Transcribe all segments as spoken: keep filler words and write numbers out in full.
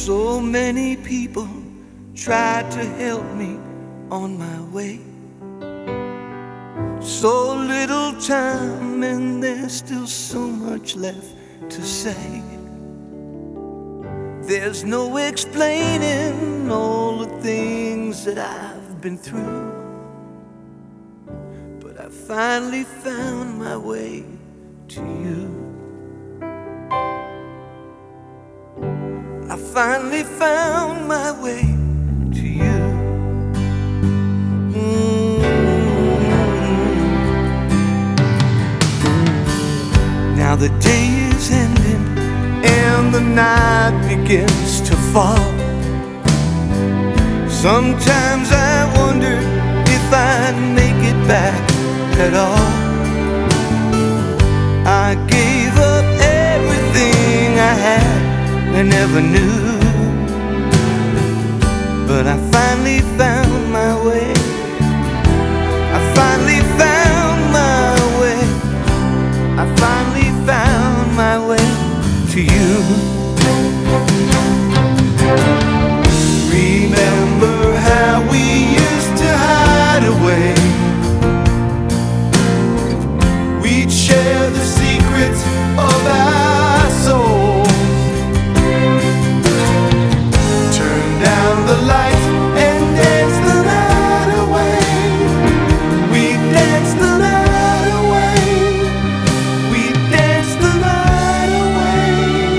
So many people tried to help me on my way. So little time and there's still so much left to say. There's no explaining all the things that I've been through, but I finally found my way to you. I finally found my way to you. Now the day is ending and the night begins to fall. Sometimes I wonder if I'd make it back at all. I gave up everything I had and never knew, but I finally found my way. I finally found my way. I finally found my way to you. Remember how we used to hide away. We'd share the secrets of our souls. Turn down the lights and dance the night away. We'd dance the night away. We'd dance the night away.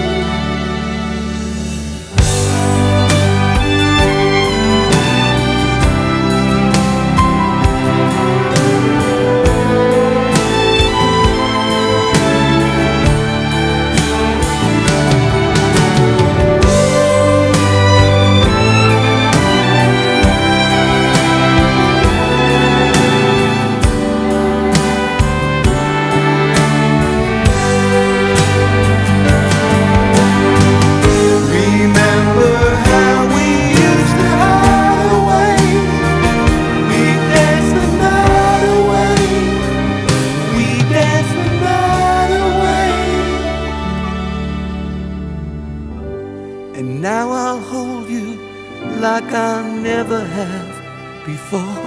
And now I'll hold you like I never have before.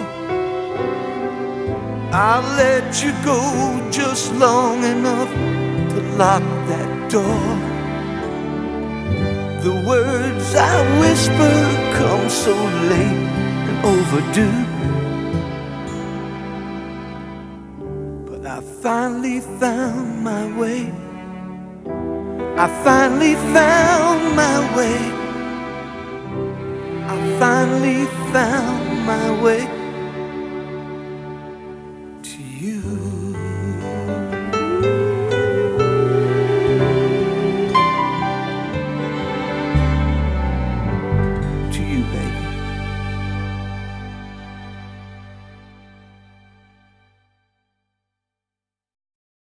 I'll let you go just long enough to lock that door. The words I whisper come so late and overdue, but I finally found my way. I finally found my way. I finally found my way.